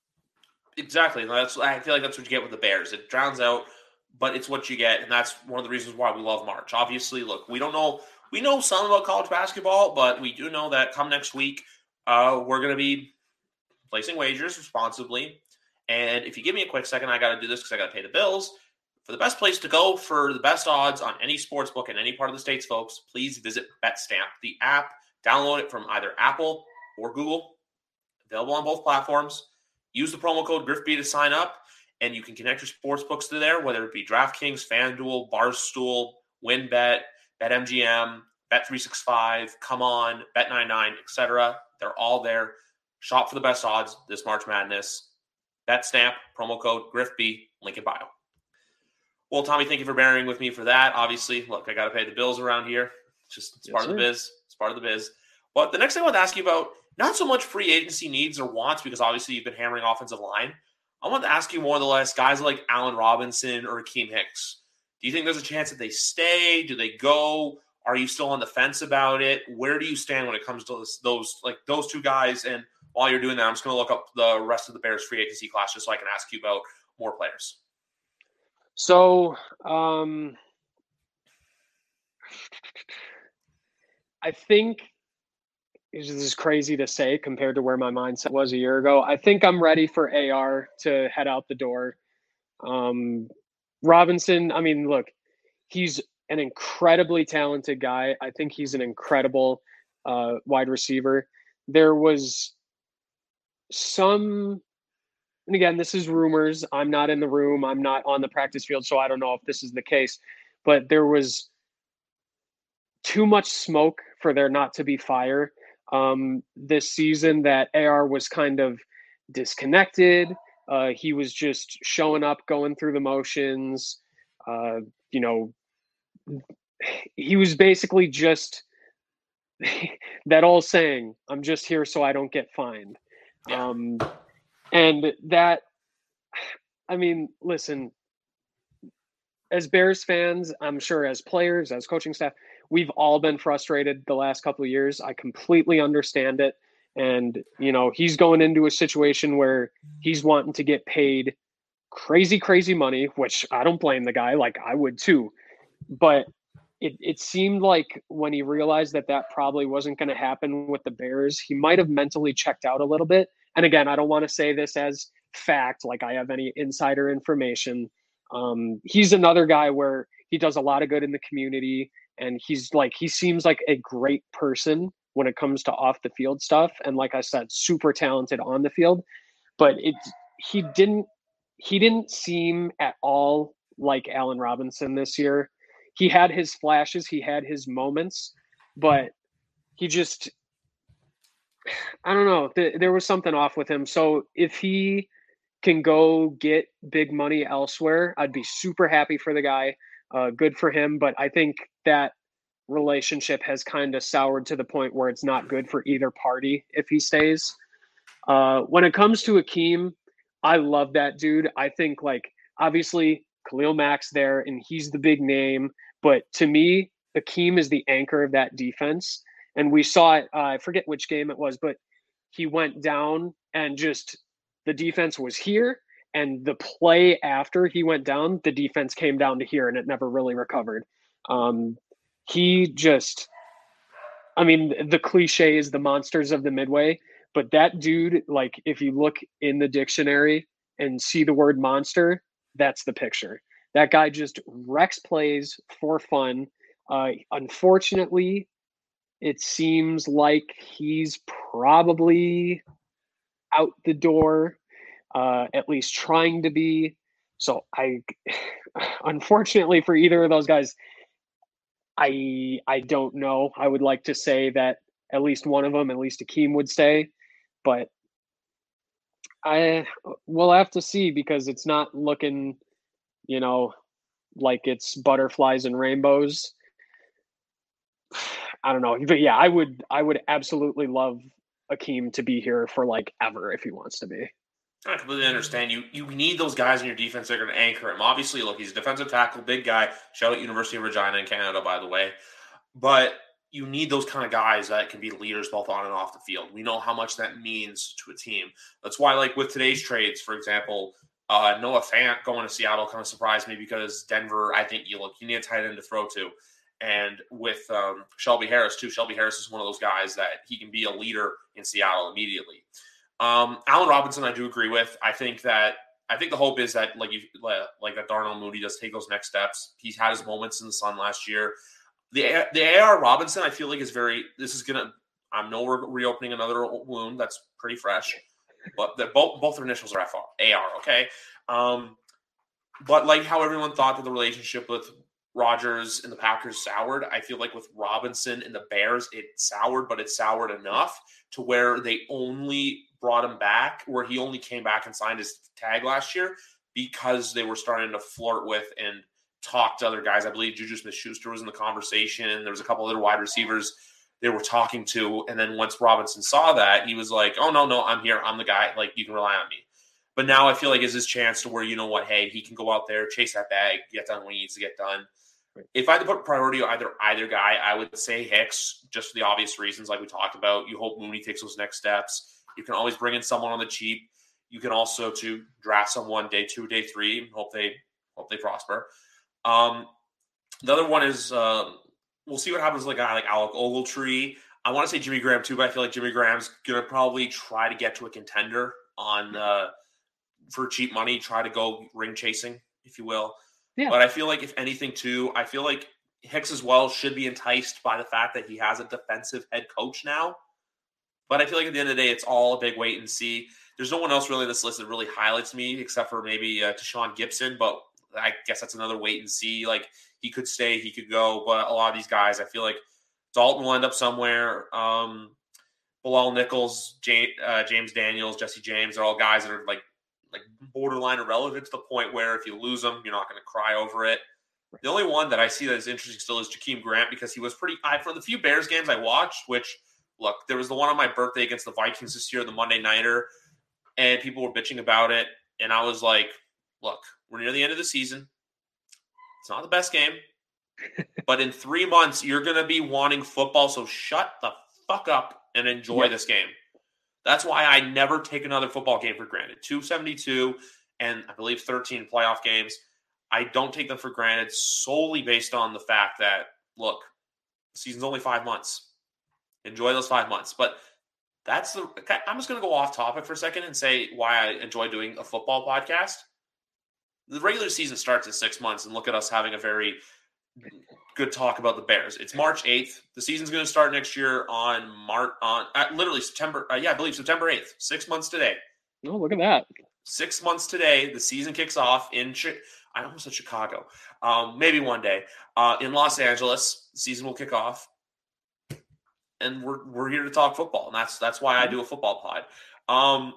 Exactly. That's I feel like that's what you get with the Bears. It drowns out, but it's what you get, and that's one of the reasons why we love March. Obviously, look, we don't know we know some about college basketball, but we do know that come next week, uh, we're going to be placing wagers responsibly. And if you give me a quick second, I got to do this because I got to pay the bills. For the best place to go for the best odds on any sports book in any part of the States, folks, please visit BetStamp. The app, download it from either Apple or Google. Available on both platforms. Use the promo code GriffB to sign up, and you can connect your sports books to there, whether it be DraftKings, FanDuel, Barstool, WynnBET, BetMGM, Bet three sixty-five, Come On, Bet ninety-nine, et cetera. They're all there. Shop for the best odds this March Madness. BetStamp, promo code GriffB, link in bio. Well, Tommy, thank you for bearing with me for that. Obviously, look, I got to pay the bills around here. It's just it's yes, part sir. of the biz. It's part of the biz. But the next thing I want to ask you about, not so much free agency needs or wants, because obviously you've been hammering offensive line. I want to ask you more or less, guys like Allen Robinson or Akeem Hicks. Do you think there's a chance that they stay? Do they go? Are you still on the fence about it? Where do you stand when it comes to this, those like those two guys? And while you're doing that, I'm just going to look up the rest of the Bears free agency class just so I can ask you about more players. So, um, I think this is crazy to say compared to where my mindset was a year ago. I think I'm ready for A R to head out the door. Um, Robinson, I mean, look, he's an incredibly talented guy. I think he's an incredible uh, wide receiver. There was some, and again, this is rumors. I'm not in the room. I'm not on the practice field, so I don't know if this is the case. But there was too much smoke for there not to be fire um, this season, that A R was kind of disconnected. Uh, he was just showing up, going through the motions. Uh, you know, he was basically just that old saying, I'm just here so I don't get fined. Yeah. Um, and that, I mean, listen, as Bears fans, I'm sure as players, as coaching staff, we've all been frustrated the last couple of years. I completely understand it. And, you know, he's going into a situation where he's wanting to get paid crazy, crazy money, which I don't blame the guy. Like, I would too. But it, it seemed like when he realized that that probably wasn't going to happen with the Bears, he might have mentally checked out a little bit. And again, I don't want to say this as fact, like I have any insider information. Um, he's another guy where he does a lot of good in the community. And he's like, he seems like a great person when it comes to off the field stuff. And like I said, super talented on the field, but it, he didn't, he didn't seem at all like Allen Robinson this year. He had his flashes, he had his moments, but he just, I don't know, th- there was something off with him. So if he can go get big money elsewhere, I'd be super happy for the guy. Uh, good for him. But I think that relationship has kind of soured to the point where it's not good for either party if he stays. Uh, when it comes to Akeem, I love that dude. I think, like, obviously Khalil Mack's there and he's the big name, but to me, Akeem is the anchor of that defense. And we saw it, uh, I forget which game it was, but he went down and just the defense was here. And the play after he went down, the defense came down to here and it never really recovered. Um, he just, I mean, the cliche is the monsters of the Midway, but that dude, like, if you look in the dictionary and see the word monster, that's the picture. That guy just wrecks plays for fun. Uh, unfortunately, it seems like he's probably out the door, uh, at least trying to be. So I, unfortunately for either of those guys, I I don't know. I would like to say that at least one of them, at least Akeem, would stay, but I we'll have to see because it's not looking, you know, like it's butterflies and rainbows. I don't know, but yeah, I would I would absolutely love Akeem to be here for like ever if he wants to be. I completely understand. You you need those guys in your defense that are going to anchor him. Obviously, look, he's a defensive tackle, big guy. Shout out University of Regina in Canada, by the way. But you need those kind of guys that can be leaders both on and off the field. We know how much that means to a team. That's why, like with today's trades, for example, uh, Noah Fant going to Seattle kind of surprised me because Denver, I think you look, you need a tight end to throw to. And with um, Shelby Harris, too. Shelby Harris is one of those guys that he can be a leader in Seattle immediately. Um, Allen Robinson, I do agree with. I think that I think the hope is that like you like that Darnell Mooney does take those next steps. He's had his moments in the sun last year. The the A R Robinson, I feel like is very. This is gonna. I'm no we're reopening another wound that's pretty fresh, but the, both both their initials are F R, A R. Okay, um, but like how everyone thought that the relationship with Rodgers and the Packers soured, I feel like with Robinson and the Bears, it soured, but it soured enough to where they only brought him back, where he only came back and signed his tag last year because they were starting to flirt with and talk to other guys. I believe Juju Smith-Schuster was in the conversation. There was a couple other wide receivers they were talking to. And then once Robinson saw that, he was like, oh, no, no, I'm here. I'm the guy. Like, you can rely on me. But now I feel like it's his chance to where, you know what, hey, he can go out there, chase that bag, get done when he needs to get done. If I had to put priority on either either guy, I would say Hicks, just for the obvious reasons like we talked about. You hope Mooney takes those next steps. You can always bring in someone on the cheap. You can also to draft someone day two, day three, and hope they hope they prosper. Um, the other one is uh, we'll see what happens with a guy like Alec Ogletree. I want to say Jimmy Graham too, but I feel like Jimmy Graham's gonna probably try to get to a contender on uh, for cheap money, try to go ring chasing, if you will. Yeah. But I feel like if anything too, I feel like Hicks as well should be enticed by the fact that he has a defensive head coach now. But I feel like at the end of the day, it's all a big wait and see. There's no one else really on this list that really highlights me except for maybe uh, Tashawn Gibson, but I guess that's another wait and see. Like, he could stay, he could go, but a lot of these guys, I feel like Dalton will end up somewhere. Um, Bilal Nichols, James, uh, James Daniels, Jesse James, they're all guys that are like like borderline irrelevant to the point where if you lose them, you're not going to cry over it. The only one that I see that is interesting still is Jakeem Grant because he was pretty high for the few Bears games I watched, which, look, there was the one on my birthday against the Vikings this year, the Monday Nighter, and people were bitching about it. And I was like, look, we're near the end of the season. It's not the best game. But in three months, you're going to be wanting football, so shut the fuck up and enjoy yep. this game. That's why I never take another football game for granted. two seventy-two and I believe thirteen playoff games. I don't take them for granted solely based on the fact that, look, the season's only five months. Enjoy those five months. But that's the – I'm just going to go off topic for a second and say why I enjoy doing a football podcast. The regular season starts in six months, and look at us having a very good talk about the Bears. It's March eighth. The season's going to start next year on March on uh, literally September. Uh, yeah, I believe September eighth. Six months today. Oh, look at that! Six months today. The season kicks off in. Chi- I almost said Chicago. Um, maybe one day uh, in Los Angeles. The season will kick off, and we're we're here to talk football, and that's that's why I do a football pod. Um,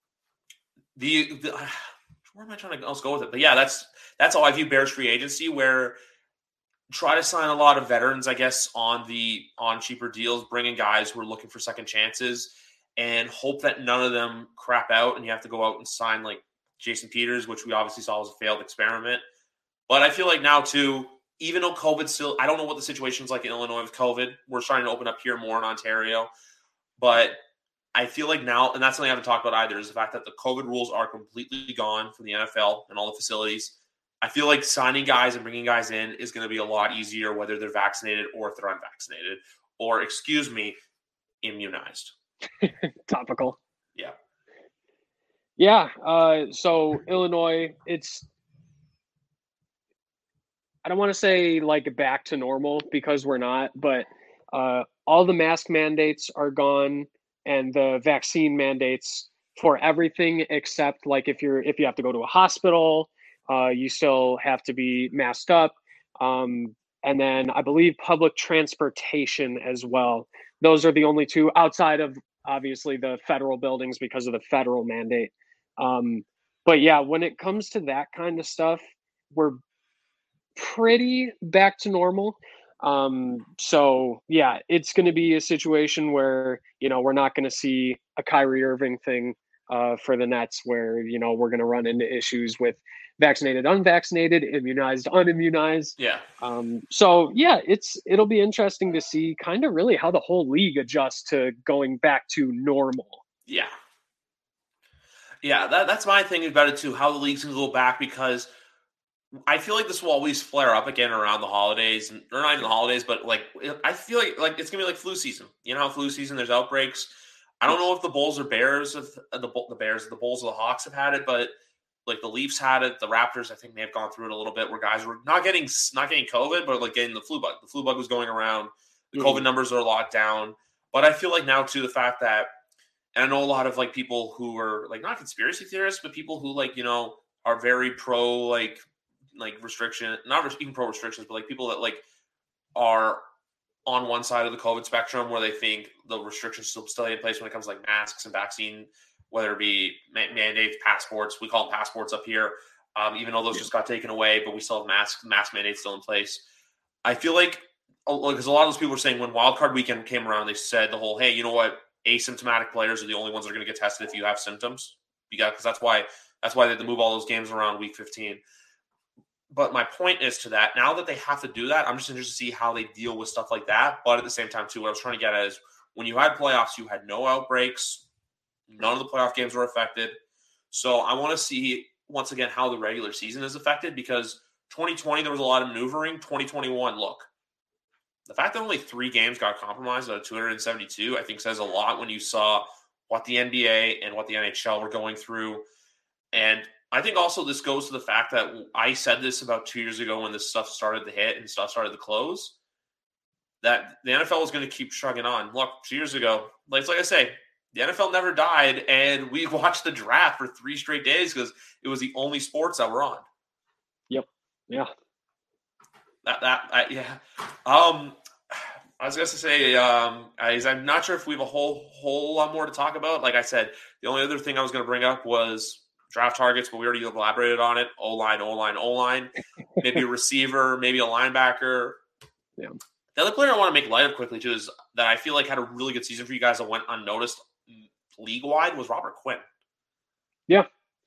the, the where am I trying to else go with it? But yeah, that's that's how I view Bears free agency, where try to sign a lot of veterans, I guess, on the on cheaper deals, bring in guys who are looking for second chances, and hope that none of them crap out and you have to go out and sign like Jason Peters, which we obviously saw was a failed experiment. But I feel like now, too, even though COVID still, I don't know what the situation's like in Illinois with COVID. We're starting to open up here more in Ontario. But I feel like now, and that's something I haven't talked about either, is the fact that the COVID rules are completely gone from the N F L and all the facilities. I feel like signing guys and bringing guys in is going to be a lot easier, whether they're vaccinated or if they're unvaccinated, or, excuse me, immunized. Topical. Yeah. Yeah. Uh, so Illinois, it's, I don't want to say like back to normal because we're not, but uh, all the mask mandates are gone and the vaccine mandates for everything except like if you're if you have to go to a hospital, uh, you still have to be masked up. Um, and then I believe public transportation as well. Those are the only two outside of obviously the federal buildings because of the federal mandate. Um, but yeah, when it comes to that kind of stuff, we're pretty back to normal. Um, so yeah, it's going to be a situation where, you know, we're not going to see a Kyrie Irving thing uh, for the Nets where, you know, we're going to run into issues with vaccinated, unvaccinated, immunized, unimmunized. Yeah. Um, so yeah, it's, it'll be interesting to see kind of really how the whole league adjusts to going back to normal. Yeah. Yeah. That, that's my thing about it too, how the league's going to go back, because I feel like this will always flare up again around the holidays, or not even the holidays, but like I feel like like it's gonna be like flu season. You know how flu season there's outbreaks. I don't know if the Bulls or Bears, of the the Bears, the Bulls or the Hawks have had it, but like the Leafs had it. The Raptors, I think, may have gone through it a little bit, where guys were not getting not getting COVID, but like getting the flu bug. The flu bug was going around. The Mm-hmm. COVID numbers are locked down, but I feel like now too the fact that, and I know a lot of like people who are like not conspiracy theorists, but people who like you know are very pro like. like restriction, not even pro restrictions, but like people that like are on one side of the COVID spectrum where they think the restrictions still stay in place when it comes to like masks and vaccine, whether it be ma- mandates, passports. We call them passports up here, um, even though those yeah. just got taken away, but we still have mask mask mandates still in place. I feel like because a lot of those people were saying when wildcard weekend came around, they said the whole, hey, you know what, asymptomatic players are the only ones that are going to get tested if you have symptoms. Yeah, because that's why that's why they had to move all those games around week fifteen. But my point is to that, now that they have to do that, I'm just interested to see how they deal with stuff like that. But at the same time, too, what I was trying to get at is when you had playoffs, you had no outbreaks. None of the playoff games were affected. So I want to see, once again, how the regular season is affected, because twenty twenty, there was a lot of maneuvering. twenty twenty-one, look, the fact that only three games got compromised out of two hundred seventy-two, I think says a lot when you saw what the N B A and what the N H L were going through. And I think also this goes to the fact that I said this about two years ago when this stuff started to hit and stuff started to close, that the N F L was going to keep shrugging on. Look, two years ago, like, like I say, the N F L never died, and we watched the draft for three straight days because it was the only sports that were on. Yep. Yeah. That that I, yeah. Um, I was going to say, um, I, I'm not sure if we have a whole whole lot more to talk about. Like I said, the only other thing I was going to bring up was draft targets, but we already elaborated on it. O-line, O-line, O-line. Maybe a receiver, maybe a linebacker. Yeah. The other player I want to make light of quickly, too, is that I feel like had a really good season for you guys that went unnoticed league-wide was Robert Quinn. Yeah.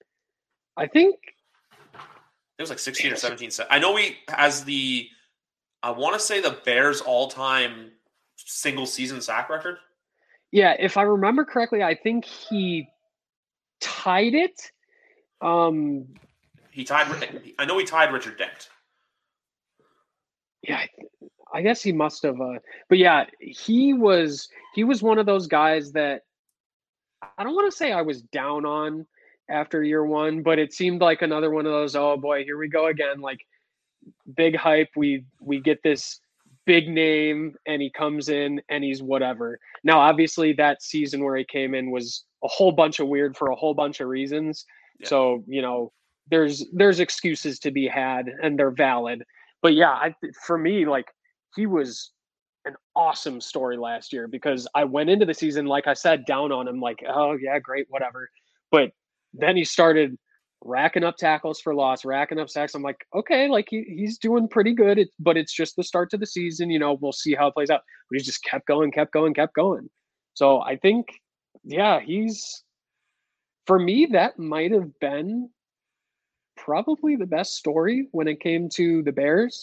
I think it was like sixteen or seventeen. I know he has the, I want to say the Bears all-time single-season sack record. Yeah, if I remember correctly, I think he tied it. Um, he tied. I know he tied Richard Dent. Yeah, I guess he must have. Uh, but yeah, he was he was one of those guys that I don't want to say I was down on after year one, but it seemed like another one of those. Oh boy, here we go again! Like big hype. We we get this big name, and he comes in and he's whatever. Now, obviously, that season where he came in was a whole bunch of weird for a whole bunch of reasons. Yeah. So, you know, there's there's excuses to be had and they're valid. But yeah, I, for me, like he was an awesome story last year because I went into the season, like I said, down on him, like, oh yeah, great, whatever. But then he started racking up tackles for loss, racking up sacks. I'm like, okay, like he, he's doing pretty good, it, but it's just the start to the season. You know, we'll see how it plays out. But he just kept going, kept going, kept going. So I think, yeah, he's, for me, that might have been probably the best story when it came to the Bears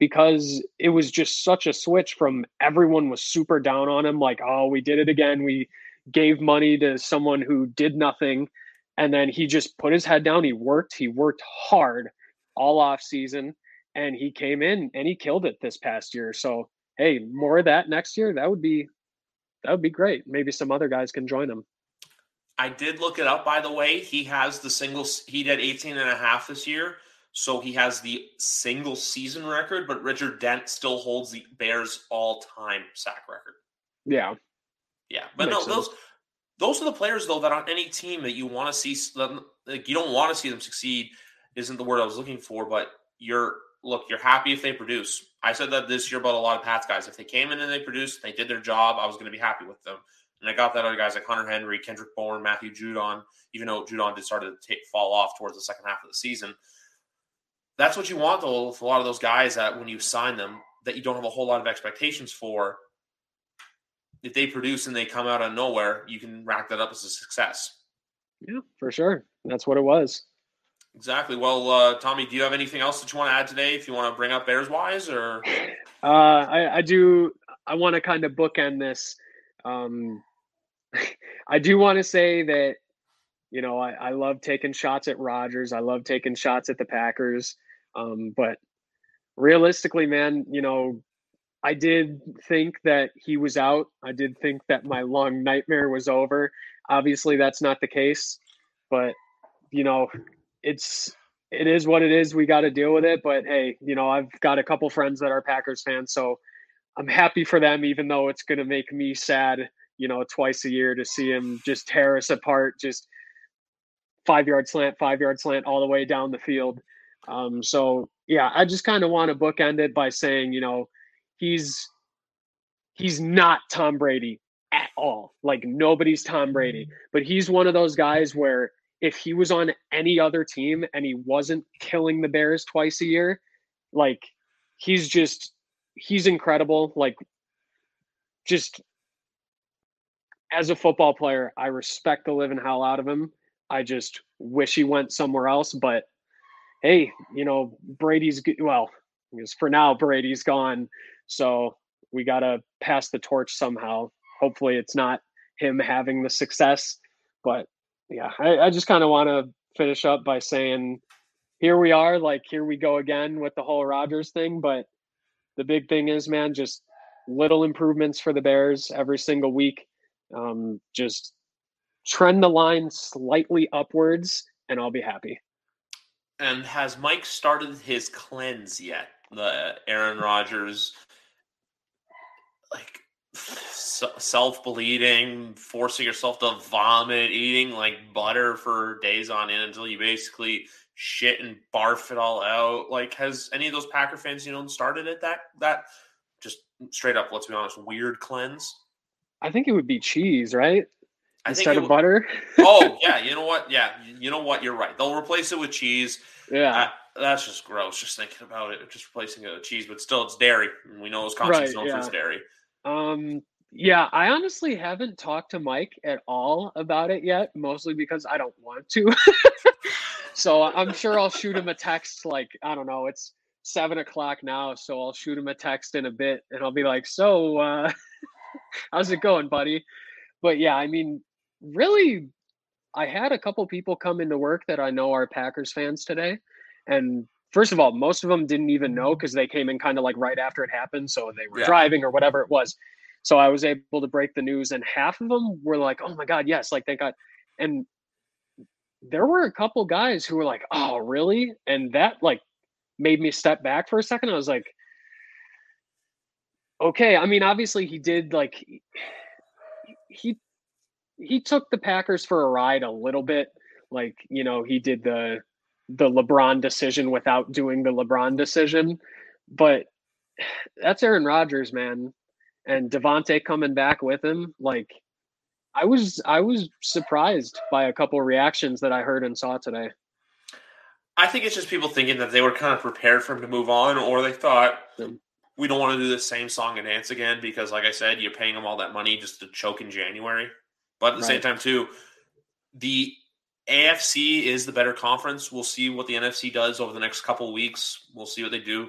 because it was just such a switch from everyone was super down on him. Like, oh, we did it again. We gave money to someone who did nothing. And then he just put his head down. He worked, he worked hard all off season, and he came in and he killed it this past year. So, hey, more of that next year. That would be, that would be great. Maybe some other guys can join him. I did look it up, by the way. He has the single, he did eighteen and a half this year. So he has the single season record, but Richard Dent still holds the Bears all-time sack record. Yeah. Yeah. But Makes no, sense. those those are the players, though, that on any team that you want to see, like you don't want to see them succeed, isn't the word I was looking for, but you're, look, you're happy if they produce. I said that this year about a lot of Pats guys. If they came in and they produced, they did their job, I was going to be happy with them. And I got that other guys like Hunter Henry, Kendrick Bourne, Matthew Judon, even though Judon did start to take, fall off towards the second half of the season. That's what you want, though, with a lot of those guys that when you sign them, that you don't have a whole lot of expectations for. If they produce and they come out of nowhere, you can rack that up as a success. Yeah, for sure. That's what it was. Exactly. Well, uh, Tommy, do you have anything else that you want to add today if you want to bring up Bears-wise? Or uh, I, I do. I want to kind of bookend this. Um, I do want to say that, you know, I, I love taking shots at Rodgers. I love taking shots at the Packers. Um, but realistically, man, you know, I did think that he was out. I did think that my long nightmare was over. Obviously, that's not the case. But, you know, it's it is what it is. We got to deal with it. But, hey, you know, I've got a couple friends that are Packers fans, so I'm happy for them, even though it's going to make me sad, you know, twice a year to see him just tear us apart, just five-yard slant, five-yard slant all the way down the field. Um, so, yeah, I just kind of want to bookend it by saying, you know, he's he's not Tom Brady at all. Like, nobody's Tom Brady. But he's one of those guys where if he was on any other team and he wasn't killing the Bears twice a year, like, he's just – he's incredible. Like, just as a football player, I respect the living hell out of him. I just wish he went somewhere else. But, hey, you know, Brady's – well, because for now, Brady's gone. So we got to pass the torch somehow. Hopefully it's not him having the success. But, yeah, I, I just kind of want to finish up by saying here we are. Like, here we go again with the whole Rodgers thing. But the big thing is, man, just little improvements for the Bears every single week. Um, just trend the line slightly upwards, and I'll be happy. And has Mike started his cleanse yet? The Aaron Rodgers, like, self-bleeding, forcing yourself to vomit, eating, like, butter for days on end until you basically shit and barf it all out. Like, has any of those Packer fans, you know, started it that, that just straight up, let's be honest, weird cleanse? I think it would be cheese, right? I Instead think of butter. Oh, yeah. You know what? Yeah. You know what? You're right. They'll replace it with cheese. Yeah. I, that's just gross. Just thinking about it, just replacing it with cheese, but still it's dairy. We know Wisconsin's known for its dairy. Um, yeah, I honestly haven't talked to Mike at all about it yet, mostly because I don't want to. So I'm sure I'll shoot him a text. Like, I don't know, it's seven o'clock now. So I'll shoot him a text in a bit and I'll be like, so, uh, how's it going, buddy? But yeah, I mean, really, I had a couple people come into work that I know are Packers fans today. And first of all, most of them didn't even know because they came in kind of like right after it happened. So they were yeah. driving or whatever it was. So I was able to break the news and half of them were like, oh my God, yes. Like, thank God. And there were a couple guys who were like, oh, really? And that like made me step back for a second. I was like, okay. I mean, obviously he did like, he, he took the Packers for a ride a little bit. Like, you know, he did the, the LeBron decision without doing the LeBron decision, but that's Aaron Rodgers, man. And Devontae coming back with him. Like, I was, I was surprised by a couple of reactions that I heard and saw today. I think it's just people thinking that they were kind of prepared for him to move on, or they thought we don't want to do the same song and dance again because, like I said, you're paying them all that money just to choke in January. But at the right. same time, too, the A F C is the better conference. We'll see what the N F C does over the next couple of weeks. We'll see what they do.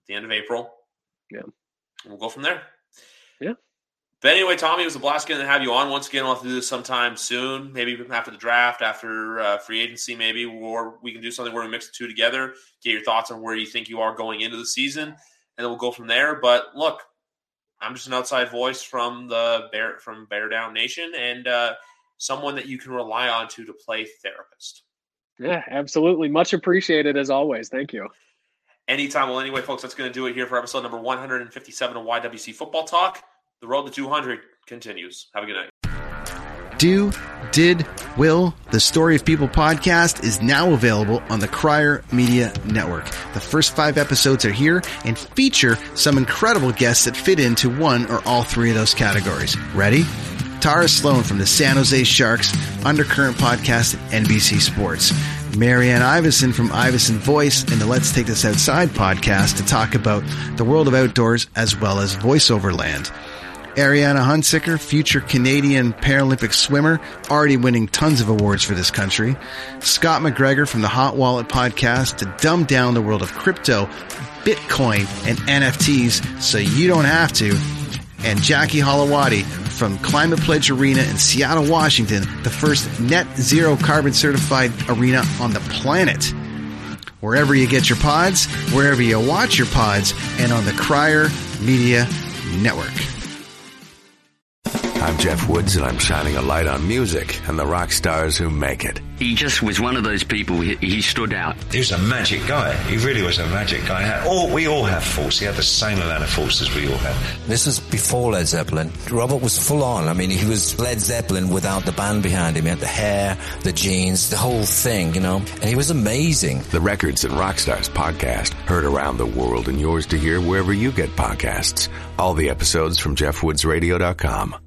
the end of April. Yeah. We'll go from there. Yeah. But anyway, Tommy, it was a blast getting to have you on. Once again, we'll have to do this sometime soon, maybe after the draft, after uh, free agency maybe, or we can do something where we mix the two together, get your thoughts on where you think you are going into the season, and then we'll go from there. But look, I'm just an outside voice from the Bear from Bear Down Nation and uh, someone that you can rely on to to play therapist. Yeah, absolutely. Much appreciated as always. Thank you. Anytime. Well, anyway, folks, that's going to do it here for episode number one hundred fifty-seven of Y W C Football Talk. The road to two hundred continues. Have a good night. Do, Did, Will, the Story of People podcast is now available on the Crier Media Network. The first five episodes are here and feature some incredible guests that fit into one or all three of those categories. Ready? Tara Sloan from the San Jose Sharks, Undercurrent podcast at N B C Sports. Marianne Iveson from Iveson Voice and the Let's Take This Outside podcast to talk about the world of outdoors as well as voiceover land. Ariana Hunsicker, future Canadian Paralympic swimmer, already winning tons of awards for this country. Scott McGregor from the Hot Wallet podcast to dumb down the world of crypto, Bitcoin, and N F Ts so you don't have to. And Jackie Holowati from Climate Pledge Arena in Seattle, Washington, the first net zero carbon certified arena on the planet. Wherever you get your pods, wherever you watch your pods, and on the Crier Media Network. I'm Jeff Woods, and I'm shining a light on music and the rock stars who make it. He just was one of those people, he, he stood out. He was a magic guy. He really was a magic guy. Had, all, we all have faults. He had the same amount of faults as we all have. This was before Led Zeppelin. Robert was full on. I mean, he was Led Zeppelin without the band behind him. He had the hair, the jeans, the whole thing, you know, and he was amazing. The Records and Rockstars podcast, heard around the world and yours to hear wherever you get podcasts. All the episodes from jeff woods radio dot com.